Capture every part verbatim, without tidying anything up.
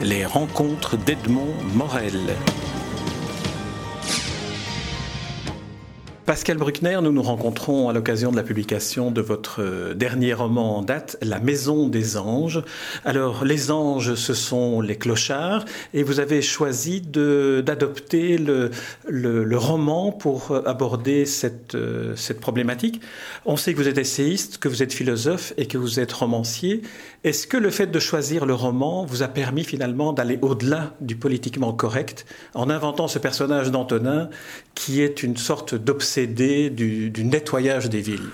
Les rencontres d'Edmond Morel. Pascal Bruckner, nous nous rencontrons à l'occasion de la publication de votre dernier roman en date, La Maison des Anges. Alors, les anges, ce sont les clochards, et vous avez choisi de, d'adopter le, le, le roman pour aborder cette, cette problématique. On sait que vous êtes essayiste, que vous êtes philosophe et que vous êtes romancier. Est-ce que le fait de choisir le roman vous a permis finalement d'aller au-delà du politiquement correct en inventant ce personnage d'Antonin qui est une sorte d'obsédé du, du nettoyage des villes?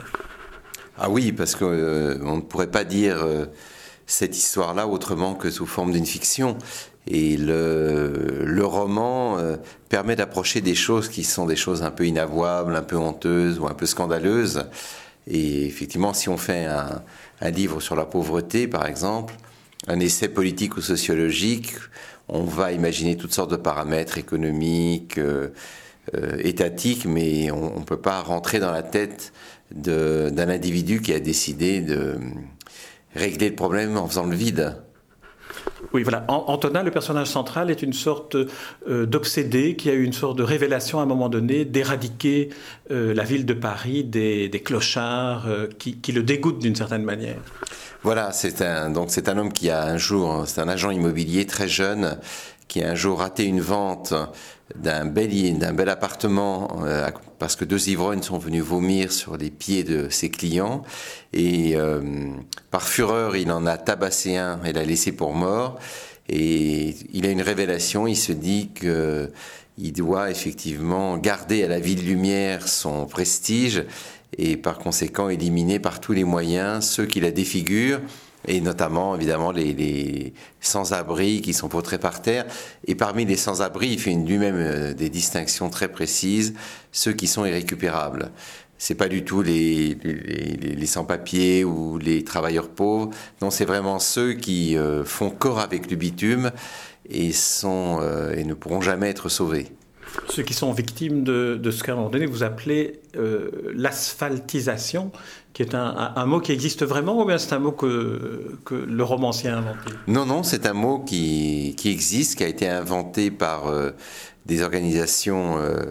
Ah oui, parce qu'on euh, ne pourrait pas dire euh, cette histoire-là autrement que sous forme d'une fiction. Et le, le roman euh, permet d'approcher des choses qui sont des choses un peu inavouables, un peu honteuses ou un peu scandaleuses. Et effectivement, si on fait un, un livre sur la pauvreté, par exemple, un essai politique ou sociologique, on va imaginer toutes sortes de paramètres économiques, euh, euh, étatiques, mais on ne peut pas rentrer dans la tête de, d'un individu qui a décidé de régler le problème en faisant le vide. Oui, voilà. Antonin, le personnage central, est une sorte euh, d'obsédé qui a eu une sorte de révélation à un moment donné d'éradiquer euh, la ville de Paris des, des clochards euh, qui, qui le dégoûtent d'une certaine manière. Voilà, c'est un, donc c'est un homme qui a un jour, c'est un agent immobilier très jeune, qui a un jour raté une vente d'un bel, d'un bel appartement euh, parce que deux ivrognes sont venus vomir sur les pieds de ses clients et euh, par fureur il en a tabassé un et l'a laissé pour mort, et il a une révélation, il se dit que il doit effectivement garder à la ville lumière son prestige et par conséquent éliminer par tous les moyens ceux qui la défigurent, et notamment évidemment les, les sans-abri qui sont vautrés par terre. Et parmi les sans-abri, il fait une, lui-même euh, des distinctions très précises, ceux qui sont irrécupérables. C'est pas du tout les, les, les, les sans-papiers ou les travailleurs pauvres, non, c'est vraiment ceux qui euh, font corps avec le bitume et, sont, euh, et ne pourront jamais être sauvés. Ceux qui sont victimes de, de ce qu'à un moment donné vous appelez euh, l'asphaltisation, qui est un, un, un mot qui existe vraiment, ou bien c'est un mot que, que le romancier a inventé? Non, non, c'est un mot qui, qui existe, qui a été inventé par euh, des organisations euh,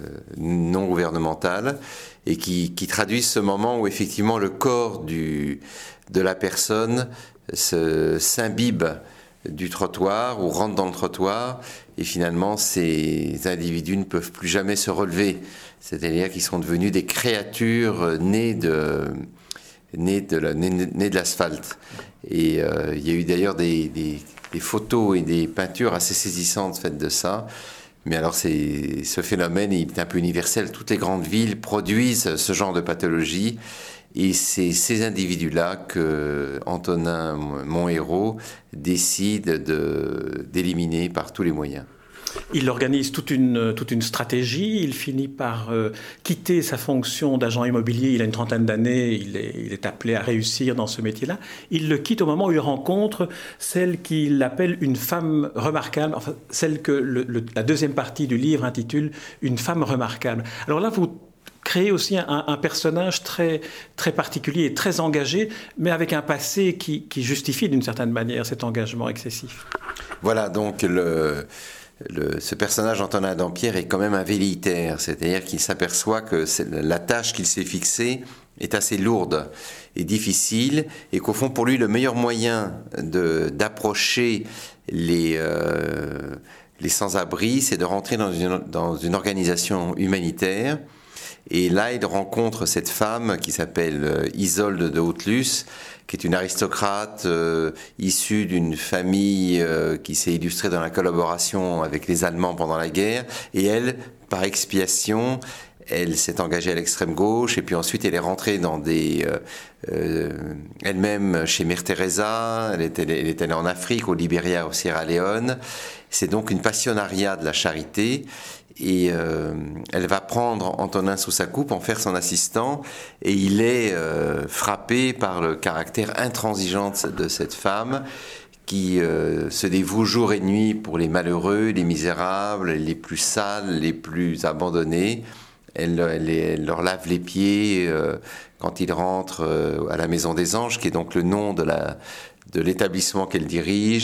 non gouvernementales et qui, qui traduisent ce moment où effectivement le corps du, de la personne se, s'imbibe du trottoir ou rentre dans le trottoir, et finalement ces individus ne peuvent plus jamais se relever, c'est-à-dire qu'ils sont devenus des créatures nées de, nées de, la, nées, nées de l'asphalte. Et euh, il y a eu d'ailleurs des, des, des photos et des peintures assez saisissantes faites de ça. Mais alors c'est, ce phénomène est un peu universel, toutes les grandes villes produisent ce genre de pathologie. Et c'est ces individus-là que Antonin, mon héros, décide de, d'éliminer par tous les moyens. Il organise toute une, toute une stratégie, il finit par euh, quitter sa fonction d'agent immobilier, il a une trentaine d'années, il est, il est appelé à réussir dans ce métier-là. Il le quitte au moment où il rencontre celle qu'il appelle une femme remarquable, enfin celle que le, le, la deuxième partie du livre intitule « Une femme remarquable ». Alors là, vous créez aussi un, un personnage très, très particulier et très engagé, mais avec un passé qui, qui justifie d'une certaine manière cet engagement excessif. Voilà, donc le... Le, ce personnage Antonin Dampierre est quand même un velléitaire, c'est-à-dire qu'il s'aperçoit que la tâche qu'il s'est fixée est assez lourde et difficile, et qu'au fond pour lui le meilleur moyen de, d'approcher les, euh, les sans-abri, c'est de rentrer dans une, dans une organisation humanitaire. Et là, il rencontre cette femme qui s'appelle Isolde de Haute-Luce, qui est une aristocrate euh, issue d'une famille euh, qui s'est illustrée dans la collaboration avec les Allemands pendant la guerre. Et elle, par expiation, elle s'est engagée à l'extrême gauche, et puis ensuite elle est rentrée dans des... Euh, euh, elle-même chez Mère Teresa, elle est, elle est allée en Afrique, au Libéria, au Sierra Leone. C'est donc une passionnariat de la charité. Et euh, elle va prendre Antonin sous sa coupe, en faire son assistant, et il est euh, frappé par le caractère intransigeant de cette femme qui euh, se dévoue jour et nuit pour les malheureux, les misérables, les plus sales, les plus abandonnés. Elle, elle, elle leur lave les pieds euh, quand ils rentrent euh, à la Maison des Anges, qui est donc le nom de, la, de l'établissement qu'elle dirige.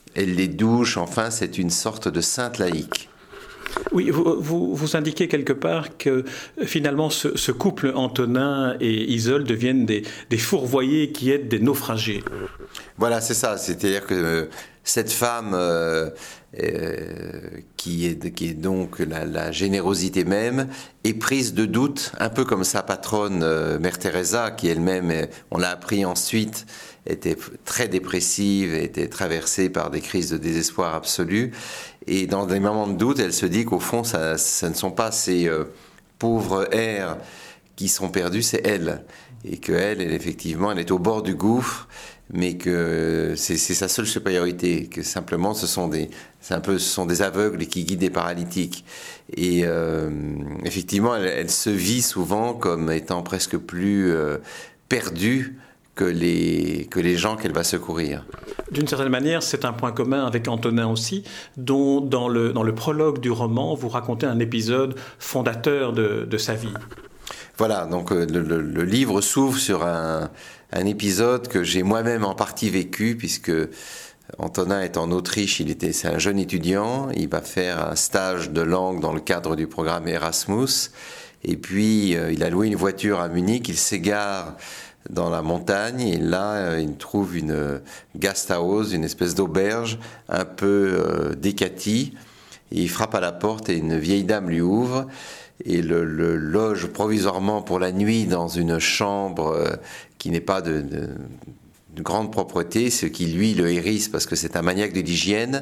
elle les douche, enfin c'est une sorte de sainte laïque. Oui, vous, vous, vous indiquez quelque part que finalement ce, ce couple Antonin et Isolde deviennent des, des fourvoyés qui aident des naufragés. Voilà, c'est ça, c'est-à-dire que euh, cette femme euh, euh, qui, est, qui est donc la, la générosité même est prise de doute, un peu comme sa patronne euh, Mère Teresa, qui elle-même, on l'a appris ensuite, était très dépressive, était traversée par des crises de désespoir absolu. Et dans des moments de doute, elle se dit qu'au fond, ça, ça ne sont pas ces euh, pauvres airs qui sont perdus, c'est elle. Et qu'elle, elle, effectivement, elle est au bord du gouffre, mais que c'est, c'est sa seule supériorité, que simplement ce sont des, c'est un peu, ce sont des aveugles qui guident des paralytiques. Et euh, effectivement, elle, elle se vit souvent comme étant presque plus euh, perdue que les, que les gens qu'elle va secourir. D'une certaine manière, c'est un point commun avec Antonin aussi, dont dans le, dans le prologue du roman, vous racontez un épisode fondateur de, de sa vie. Voilà, donc le, le, le livre s'ouvre sur un, un épisode que j'ai moi-même en partie vécu, puisque Antonin est en Autriche, il était, c'est un jeune étudiant, il va faire un stage de langue dans le cadre du programme Erasmus, et puis euh, il a loué une voiture à Munich, il s'égare dans la montagne, et là il trouve une Gasthaus, une espèce d'auberge un peu euh, décatie, et il frappe à la porte et une vieille dame lui ouvre et le, le loge provisoirement pour la nuit dans une chambre euh, qui n'est pas de, de, de grande propreté, ce qui lui le hérisse parce que c'est un maniaque de l'hygiène,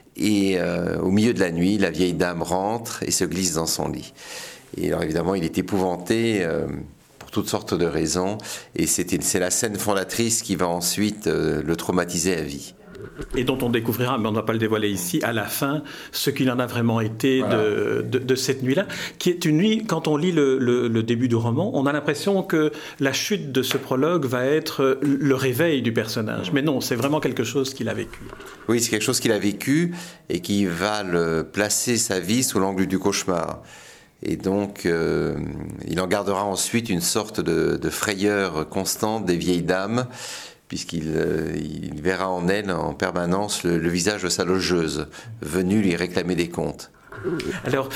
et euh, au milieu de la nuit la vieille dame rentre et se glisse dans son lit. Et alors évidemment il est épouvanté euh, toutes sortes de raisons, et c'est, c'est la scène fondatrice qui va ensuite euh, le traumatiser à vie. Et dont on découvrira, mais on ne va pas le dévoiler ici, à la fin, ce qu'il en a vraiment été voilà. de, de, de cette nuit-là, qui est une nuit, quand on lit le, le, le début du roman, on a l'impression que la chute de ce prologue va être le réveil du personnage. Mais non, c'est vraiment quelque chose qu'il a vécu. Oui, c'est quelque chose qu'il a vécu et qui va le placer sa vie sous l'angle du cauchemar. Et donc, euh, il en gardera ensuite une sorte de, de frayeur constante des vieilles dames, puisqu'il euh, il verra en elles en permanence le, le visage de sa logeuse, venue lui réclamer des comptes. Alors,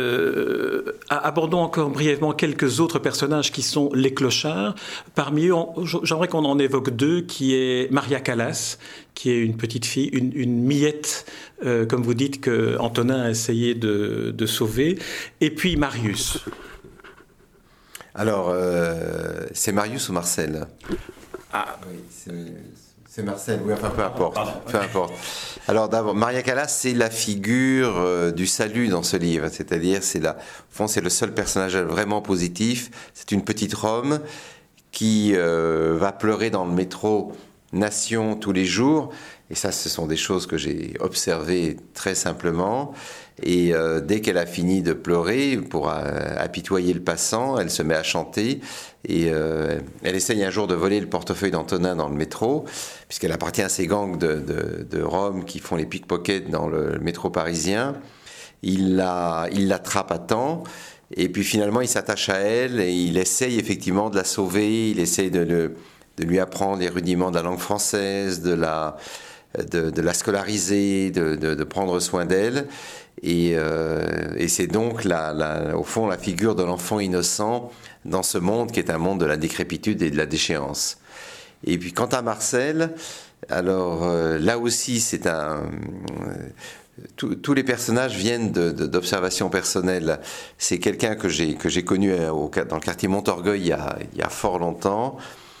euh, abordons encore brièvement quelques autres personnages qui sont les clochards. Parmi eux, on, j'aimerais qu'on en évoque deux, qui est Maria Callas, qui est une petite fille, une, une miette, euh, comme vous dites, que Antonin a essayé de, de sauver, et puis Marius. Alors, euh, c'est Marius ou Marcel ? Ah, oui, c'est... C'est Marcel, oui, enfin peu importe, peu importe. Alors d'abord, Maria Callas, c'est la figure euh, du salut dans ce livre, c'est-à-dire c'est la, au fond, c'est le seul personnage vraiment positif. C'est une petite Rome qui euh, va pleurer dans le métro Nation tous les jours, et ça, ce sont des choses que j'ai observées très simplement. Et euh, dès qu'elle a fini de pleurer, pour euh, apitoyer le passant, elle se met à chanter. Et euh, elle essaye un jour de voler le portefeuille d'Antonin dans le métro, puisqu'elle appartient à ces gangs de, de, de Rome qui font les pickpockets dans le métro parisien. Il, la, il l'attrape à temps, et puis finalement il s'attache à elle, et il essaye effectivement de la sauver, il essaye de, le, de lui apprendre les rudiments de la langue française, de la, de, de la scolariser, de, de, de prendre soin d'elle. Et, euh, et c'est donc, la, la, au fond, la figure de l'enfant innocent dans ce monde qui est un monde de la décrépitude et de la déchéance. Et puis, quant à Marcel, alors euh, là aussi, c'est un... Euh, tous les personnages viennent de, de, d'observations personnelles. C'est quelqu'un que j'ai, que j'ai connu au, dans le quartier Montorgueil il y a, il y a fort longtemps.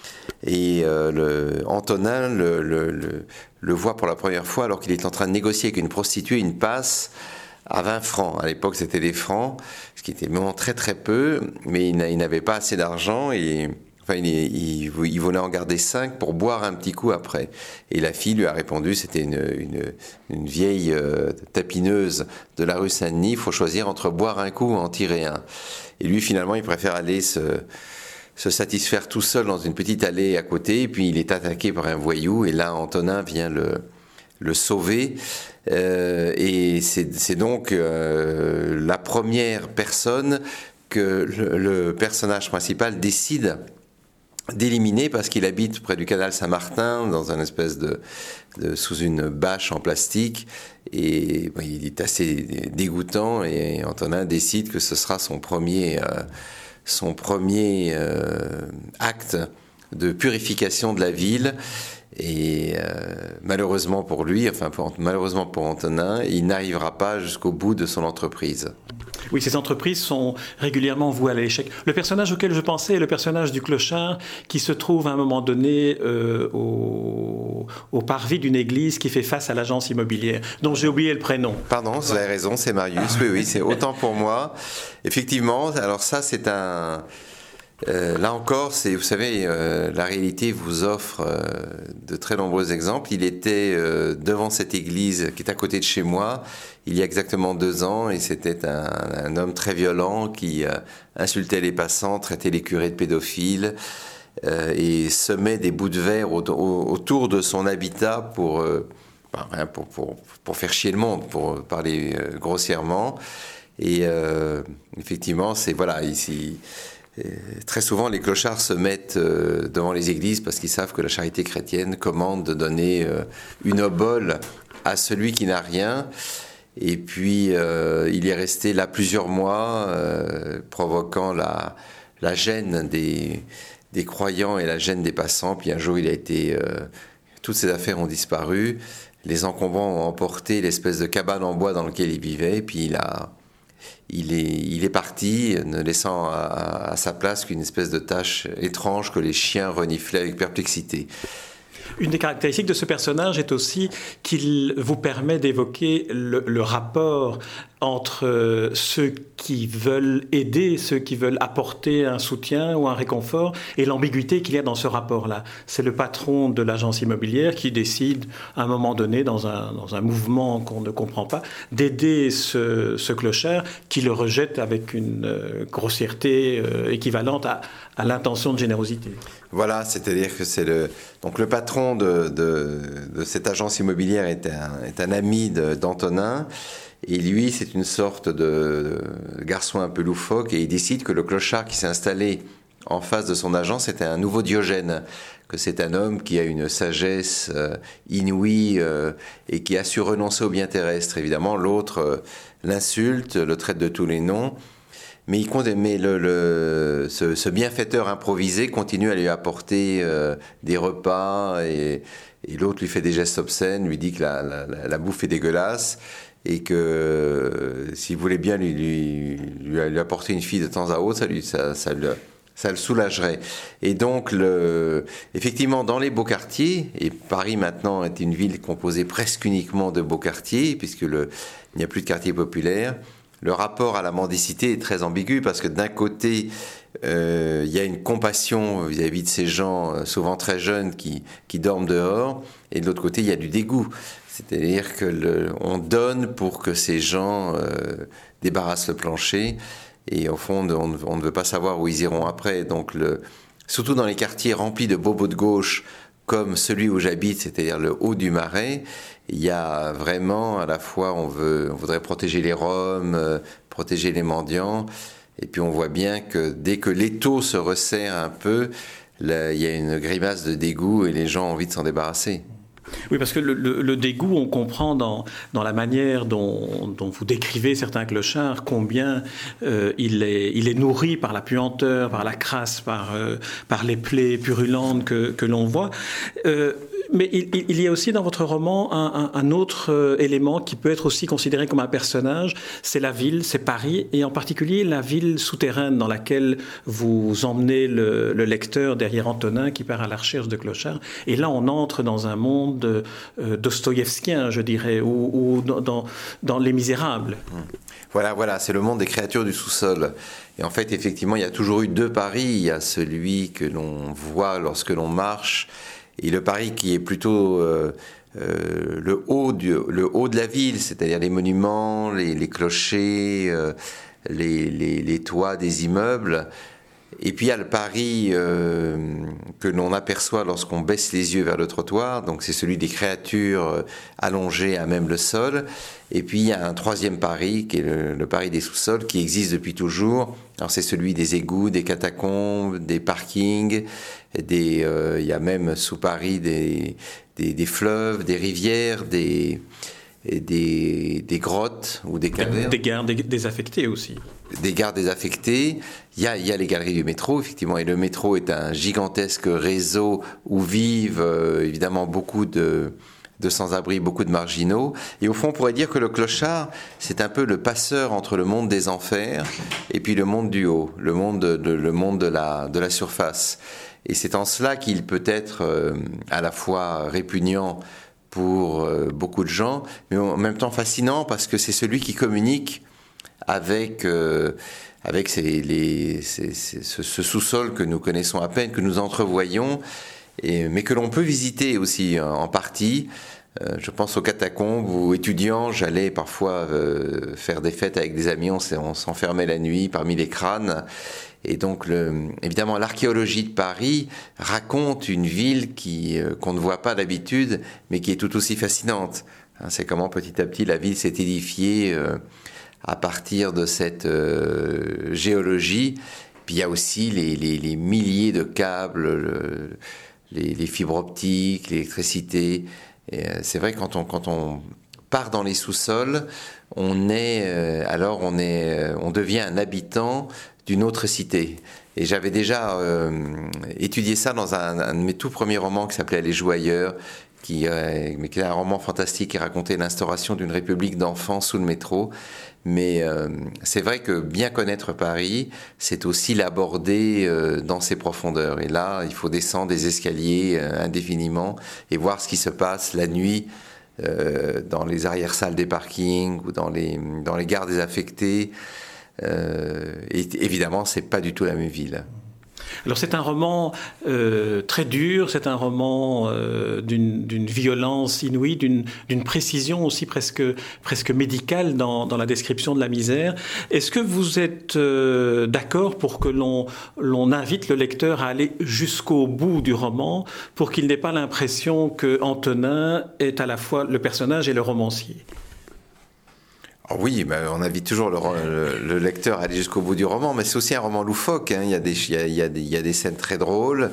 Et euh, le, Antonin le, le, le, le voit pour la première fois alors qu'il est en train de négocier avec une prostituée une passe à vingt francs. À l'époque, c'était des francs, ce qui était vraiment très très peu, mais il n'avait pas assez d'argent et enfin, il, il, il voulait en garder cinq pour boire un petit coup après. Et la fille lui a répondu, c'était une, une, une vieille euh, tapineuse de la rue Saint-Denis, il faut choisir entre boire un coup ou en tirer un. Et lui, finalement, il préfère aller se... se satisfaire tout seul dans une petite allée à côté, et puis il est attaqué par un voyou, et là Antonin vient le, le sauver, euh, et c'est, c'est donc euh, la première personne que le, le personnage principal décide d'éliminer parce qu'il habite près du canal Saint-Martin dans un espèce de, de sous une bâche en plastique et bon, il est assez dégoûtant et Antonin décide que ce sera son premier euh, son premier euh, acte de purification de la ville. Et euh, malheureusement pour lui, enfin pour, malheureusement pour Antonin, il n'arrivera pas jusqu'au bout de son entreprise. Oui, ces entreprises sont régulièrement vouées à l'échec. Le personnage auquel je pensais est le personnage du clochard qui se trouve à un moment donné euh, au, au parvis d'une église qui fait face à l'agence immobilière, dont j'ai oublié le prénom. Pardon, vous avez raison, c'est Marius. Oui, oui, c'est autant pour moi. Effectivement, alors ça c'est un... Euh, là encore, c'est, vous savez, euh, la réalité vous offre euh, de très nombreux exemples. Il était euh, devant cette église qui est à côté de chez moi il y a exactement deux ans et c'était un, un homme très violent qui euh, insultait les passants, traitait les curés de pédophiles euh, et semait des bouts de verre au, au, autour de son habitat pour, euh, pour, pour, pour faire chier le monde, pour parler euh, grossièrement. Et euh, effectivement, c'est voilà ici. Et très souvent, les clochards se mettent euh, devant les églises parce qu'ils savent que la charité chrétienne commande de donner euh, une obole à celui qui n'a rien. Et puis, euh, il est resté là plusieurs mois, euh, provoquant la, la gêne des, des croyants et la gêne des passants. Puis un jour, il a été... Euh, toutes ses affaires ont disparu. Les encombrants ont emporté l'espèce de cabane en bois dans laquelle il vivait. Et puis, il a... Il est, il est parti, ne laissant à, à sa place qu'une espèce de tache étrange que les chiens reniflaient avec perplexité. Une des caractéristiques de ce personnage est aussi qu'il vous permet d'évoquer le, le rapport entre ceux qui veulent aider, ceux qui veulent apporter un soutien ou un réconfort, et l'ambiguïté qu'il y a dans ce rapport-là. C'est le patron de l'agence immobilière qui décide, à un moment donné, dans un, dans un mouvement qu'on ne comprend pas, d'aider ce, ce clochard qui le rejette avec une euh, grossièreté euh, équivalente à, à l'intention de générosité. Voilà, c'est-à-dire que c'est le, donc le patron de, de, de cette agence immobilière est un, est un ami de, d'Antonin. Et lui, c'est une sorte de garçon un peu loufoque et il décide que le clochard qui s'est installé en face de son agence était un nouveau Diogène, que c'est un homme qui a une sagesse euh, inouïe euh, et qui a su renoncer au bien terrestre. Évidemment, l'autre euh, l'insulte, le traite de tous les noms, mais, il, mais le, le, ce, ce bienfaiteur improvisé continue à lui apporter euh, des repas et, et l'autre lui fait des gestes obscènes, lui dit que la, la, la bouffe est dégueulasse. Et que euh, s'il voulait bien lui, lui, lui, lui apporter une fille de temps à autre, ça, lui, ça, ça, le, ça le soulagerait. Et donc, le, effectivement, dans les beaux quartiers, et Paris maintenant est une ville composée presque uniquement de beaux quartiers, puisque le, il n'y a plus de quartiers populaires, le rapport à la mendicité est très ambigu, parce que d'un côté, euh, il y a une compassion vis-à-vis de ces gens, souvent très jeunes, qui, qui dorment dehors, et de l'autre côté, il y a du dégoût. C'est-à-dire qu'on donne pour que ces gens euh, débarrassent le plancher et au fond, on, on ne veut pas savoir où ils iront après. Donc, le, surtout dans les quartiers remplis de bobos de gauche comme celui où j'habite, c'est-à-dire le haut du Marais, il y a vraiment à la fois, on, veut, on voudrait protéger les Roms, euh, protéger les mendiants, et puis on voit bien que dès que l'étau se resserre un peu, là, il y a une grimace de dégoût et les gens ont envie de s'en débarrasser. Oui, parce que le, le, le dégoût, on comprend dans, dans la manière dont, dont vous décrivez certains clochards, combien euh, il, est, il est nourri par la puanteur, par la crasse, par, euh, par les plaies purulentes que, que l'on voit. Euh, mais il, il y a aussi dans votre roman un, un, un autre euh, élément qui peut être aussi considéré comme un personnage, c'est la ville, c'est Paris, et en particulier la ville souterraine dans laquelle vous emmenez le, le lecteur derrière Antonin qui part à la recherche de clochards. Et là, on entre dans un monde euh, dostoïevskien, je dirais, ou, ou dans, dans, dans Les Misérables. Voilà, voilà, c'est le monde des créatures du sous-sol. Et en fait, effectivement, il y a toujours eu deux Paris. Il y a celui que l'on voit lorsque l'on marche, et le Paris qui est plutôt euh, euh, le, haut du, le haut de la ville, c'est-à-dire les monuments, les, les clochers, euh, les, les, les toits des immeubles. Et puis il y a le Paris euh, que l'on aperçoit lorsqu'on baisse les yeux vers le trottoir, donc c'est celui des créatures allongées à même le sol. Et puis il y a un troisième Paris, qui est le, le Paris des sous-sols, qui existe depuis toujours. Alors c'est celui des égouts, des catacombes, des parkings, des, euh, il y a même sous Paris des, des, des fleuves, des rivières, des, des, des grottes ou des cavernes. Des gares désaffectées aussi. Des gares désaffectées, il y a, il y a les galeries du métro, effectivement, et le métro est un gigantesque réseau où vivent euh, évidemment beaucoup de, de sans-abri, beaucoup de marginaux. Et au fond, on pourrait dire que le clochard, c'est un peu le passeur entre le monde des enfers et puis le monde du haut, le monde de, le monde de la, de la surface. Et c'est en cela qu'il peut être euh, à la fois répugnant pour euh, beaucoup de gens, mais en même temps fascinant parce que c'est celui qui communique avec, euh, avec ces, les, ces, ces, ce, ce sous-sol que nous connaissons à peine, que nous entrevoyons, et, mais que l'on peut visiter aussi en, en partie. Euh, je pense aux catacombes où, étudiants, j'allais parfois euh, faire des fêtes avec des amis, on, on s'enfermait la nuit parmi les crânes. Et donc, le, évidemment, l'archéologie de Paris raconte une ville qui, euh, qu'on ne voit pas d'habitude, mais qui est tout aussi fascinante. Hein, c'est comment petit à petit la ville s'est édifiée euh, à partir de cette euh, géologie. Puis il y a aussi les, les, les milliers de câbles, le, les, les fibres optiques, l'électricité. Et, euh, c'est vrai que quand on, quand on part dans les sous-sols, on est, euh, alors on, est, euh, on devient un habitant d'une autre cité. Et j'avais déjà euh, étudié ça dans un, un de mes tout premiers romans qui s'appelait Les Jouailleurs, qui, euh, mais qui est un roman fantastique qui racontait l'instauration d'une république d'enfants sous le métro. Mais euh, c'est vrai que bien connaître Paris, c'est aussi l'aborder euh, dans ses profondeurs. Et là, il faut descendre des escaliers euh, indéfiniment et voir ce qui se passe la nuit euh, dans les arrière-salles des parkings ou dans les, dans les gares désaffectées. Euh, et évidemment, c'est pas du tout la même ville. Alors c'est un roman euh, très dur, c'est un roman euh, d'une, d'une violence inouïe, d'une, d'une précision aussi presque, presque médicale dans, dans la description de la misère. Est-ce que vous êtes euh, d'accord pour que l'on, l'on invite le lecteur à aller jusqu'au bout du roman pour qu'il n'ait pas l'impression que Antonin est à la fois le personnage et le romancier ? Oui, ben on invite toujours le, le, le lecteur à aller jusqu'au bout du roman, mais c'est aussi un roman loufoque. Hein. Il y a des, il y a, il y a des, il y a des scènes très drôles,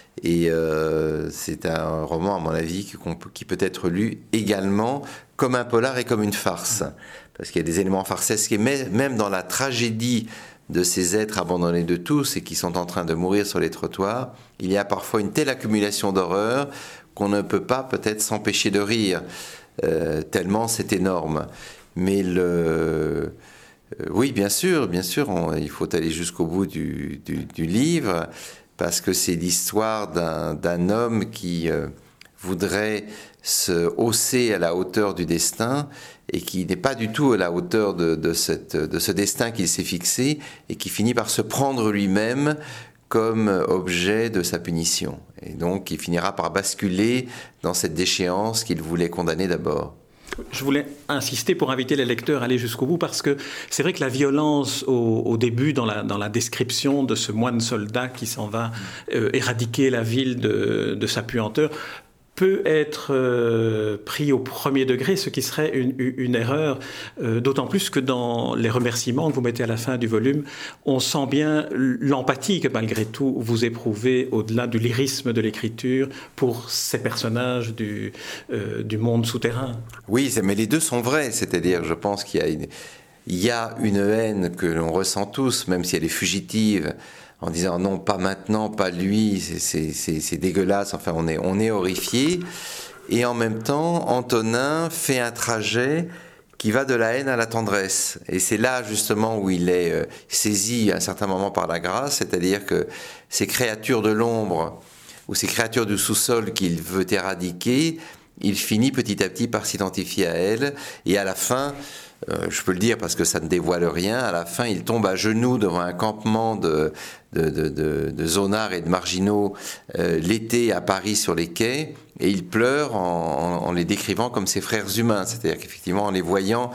et euh, c'est un roman, à mon avis, qui, qui peut être lu également comme un polar et comme une farce, parce qu'il y a des éléments farcesques, et même dans la tragédie de ces êtres abandonnés de tous et qui sont en train de mourir sur les trottoirs, il y a parfois une telle accumulation d'horreur qu'on ne peut pas peut-être s'empêcher de rire, euh, tellement c'est énorme. Mais le, euh, oui, bien sûr, bien sûr, on, il faut aller jusqu'au bout du, du, du livre, parce que c'est l'histoire d'un, d'un homme qui euh, voudrait se hausser à la hauteur du destin et qui n'est pas du tout à la hauteur de, de, cette, de ce destin qu'il s'est fixé et qui finit par se prendre lui-même comme objet de sa punition. Et donc, il finira par basculer dans cette déchéance qu'il voulait condamner d'abord. Je voulais insister pour inviter les lecteurs à aller jusqu'au bout, parce que c'est vrai que la violence au, au début, dans la, dans la description de ce moine soldat qui s'en va euh, éradiquer la ville de, de sa puanteur, peut être euh, pris au premier degré, ce qui serait une, une erreur, euh, d'autant plus que dans les remerciements que vous mettez à la fin du volume, on sent bien l'empathie que malgré tout vous éprouvez au-delà du lyrisme de l'écriture pour ces personnages du, euh, du monde souterrain. Oui, mais les deux sont vrais, c'est-à-dire je pense qu'il y a une, il y a une haine que l'on ressent tous, même si elle est fugitive, en disant non, pas maintenant, pas lui, c'est, c'est, c'est, c'est dégueulasse, enfin on est, on est horrifié. Et en même temps, Antonin fait un trajet qui va de la haine à la tendresse. Et c'est là justement où il est euh, saisi à un certain moment par la grâce, c'est-à-dire que ces créatures de l'ombre, ou ces créatures du sous-sol qu'il veut éradiquer, il finit petit à petit par s'identifier à elles, et à la fin, euh, je peux le dire parce que ça ne dévoile rien, à la fin il tombe à genoux devant un campement de, de, de, de, de zonards et de marginaux euh, l'été à Paris sur les quais, et il pleure en, en, en les décrivant comme ses frères humains, c'est-à-dire qu'effectivement en les voyant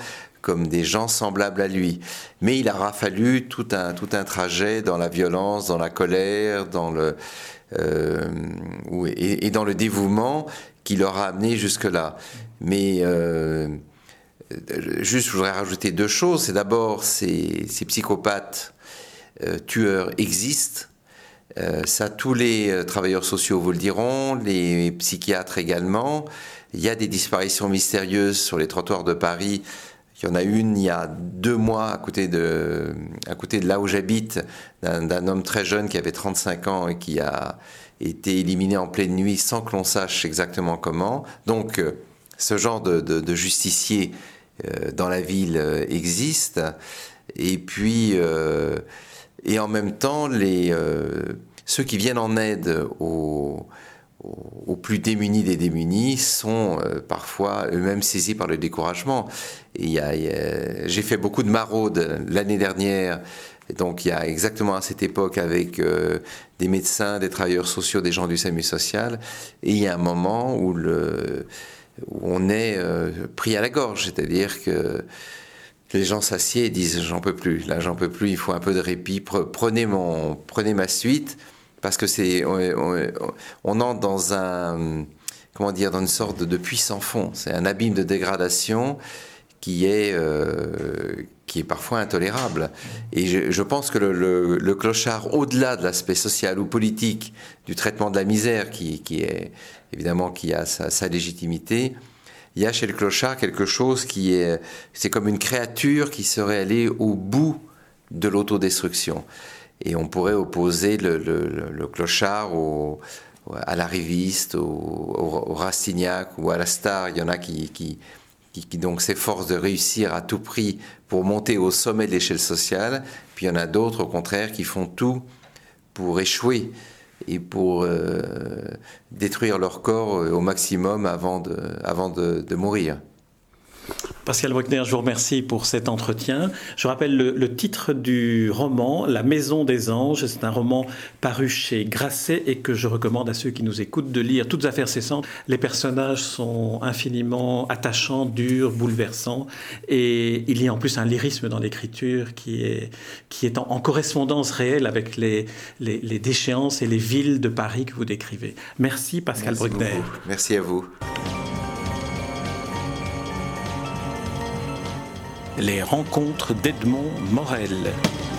comme des gens semblables à lui. Mais il aura fallu tout un, tout un trajet dans la violence, dans la colère, dans le, euh, et, et dans le dévouement qui l'aura amené jusque-là. Mais euh, juste, je voudrais rajouter deux choses. C'est d'abord, ces, ces psychopathes euh, tueurs existent. Euh, ça, tous les euh, travailleurs sociaux vous le diront, les psychiatres également. Il y a des disparitions mystérieuses sur les trottoirs de Paris. Il y en a une il y a deux mois à côté de, à côté de là où j'habite, d'un, d'un homme très jeune qui avait trente-cinq ans et qui a été éliminé en pleine nuit sans que l'on sache exactement comment. Donc, euh, ce genre de, de, de justicier euh, dans la ville euh, existe. Et puis... Euh, Et en même temps, les, euh, ceux qui viennent en aide aux, aux plus démunis des démunis sont euh, parfois eux-mêmes saisis par le découragement. Et il y a, il y a, j'ai fait beaucoup de maraudes l'année dernière, et donc il y a exactement à cette époque avec euh, des médecins, des travailleurs sociaux, des gens du SAMU social, et il y a un moment où, le, où on est euh, pris à la gorge, c'est-à-dire que les gens s'assiedent et disent j'en peux plus, là j'en peux plus, il faut un peu de répit, prenez, mon, prenez ma suite, parce que c'est, on, on, on entre dans un, comment dire, dans une sorte de, de puits sans fond, c'est un abîme de dégradation qui est, euh, qui est parfois intolérable. Et je, je pense que le, le, le clochard, au-delà de l'aspect social ou politique du traitement de la misère, qui, qui est évidemment qui a sa, sa légitimité, il y a chez le clochard quelque chose qui est, c'est comme une créature qui serait allée au bout de l'autodestruction. Et on pourrait opposer le, le, le clochard au, à l'arriviste, au, au, au Rastignac ou à la star. Il y en a qui, qui, qui, qui donc s'efforcent de réussir à tout prix pour monter au sommet de l'échelle sociale. Puis il y en a d'autres, au contraire, qui font tout pour échouer et pour euh, détruire leur corps au maximum avant de, avant de, de mourir. Pascal Bruckner, je vous remercie pour cet entretien. Je rappelle le, le titre du roman, La Maison des Anges. C'est un roman paru chez Grasset et que je recommande à ceux qui nous écoutent de lire. Toutes affaires cessantes. Les personnages sont infiniment attachants, durs, bouleversants. Et il y a en plus un lyrisme dans l'écriture qui est, qui est en, en correspondance réelle avec les, les, les déchéances et les villes de Paris que vous décrivez. Merci Pascal Merci Bruckner. Beaucoup. Merci à vous. Les rencontres d'Edmond Morel.